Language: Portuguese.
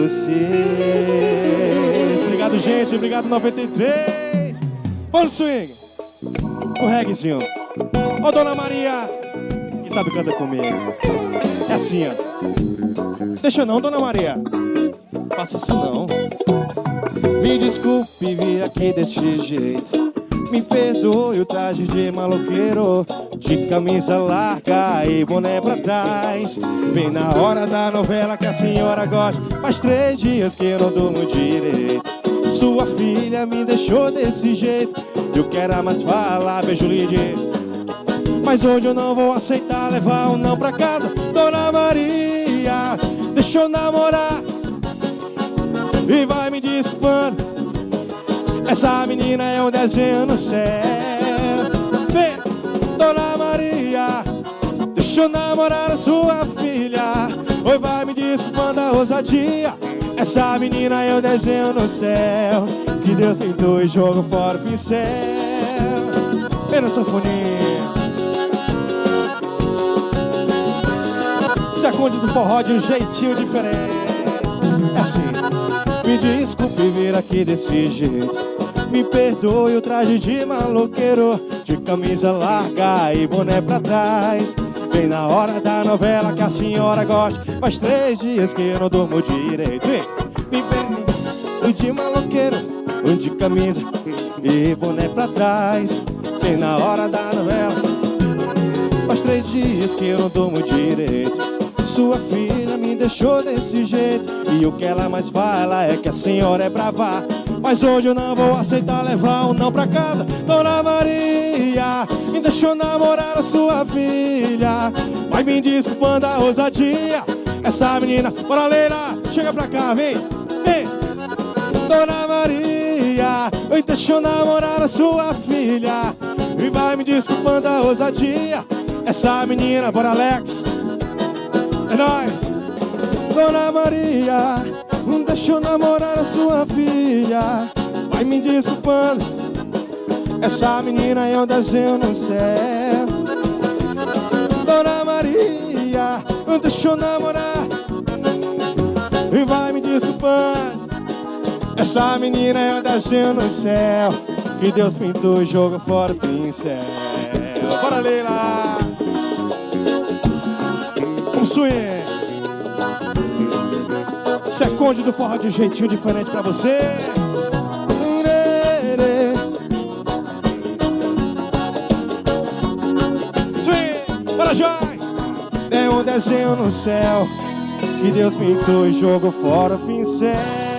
Obrigado, gente. Obrigado, 93. Vamos swing. O reguezinho. Ô, Dona Maria, que sabe canta comigo. É assim, ó. Deixa não, Dona Maria. Faça isso não. Me desculpe vir aqui desse jeito. Me perdoe o traje de maloqueiro, de camisa larga e boné pra trás. Vem na hora da novela que a senhora gosta. Faz 3 dias que eu não durmo direito. Sua filha me deixou desse jeito. Eu quero mais falar, beijo Lidia. Mas hoje eu não vou aceitar levar um não pra casa. Dona Maria, deixa eu namorar. E vai me desculpando. Essa menina é um desenho no céu. Vem, Dona Maria, deixa eu namorar a sua filha. Oi, vai me desculpando a ousadia. Essa menina é um desenho no céu. Que Deus pintou e jogou fora o pincel. Vem na sanfoninha. Secunde do forró de um jeitinho diferente. É assim. Me desculpe vir aqui desse jeito. Me perdoe o traje de maloqueiro, de camisa larga e boné pra trás. Vem na hora da novela que a senhora gosta. Faz 3 dias que eu não durmo direito. Me perdoe de maloqueiro, de camisa e boné pra trás. Vem na hora da novela. Faz 3 dias que eu não durmo direito. Sua filha me deixou desse jeito. E o que ela mais fala é que a senhora é brava. Mas hoje eu não vou aceitar levar um não pra casa. Dona Maria, me deixou namorar a sua filha. Vai me desculpando a ousadia. Essa menina, bora Leila, chega pra cá, vem, vem. Dona Maria, me deixou namorar a sua filha. E vai me desculpando a ousadia. Essa menina, bora Alex. É nóis. Dona Maria, não deixou namorar a sua filha. Vai me desculpando. Essa menina é um desenho no céu. Dona Maria, não deixou namorar. E vai me desculpando. Essa menina é um desenho no céu. Que Deus pintou e jogou fora o pincel. Bora Leila. Um swing. Secunde do forró de um jeitinho diferente pra você. Swing, bora Joyce. Tem um desenho no céu que Deus pintou e jogou fora o pincel.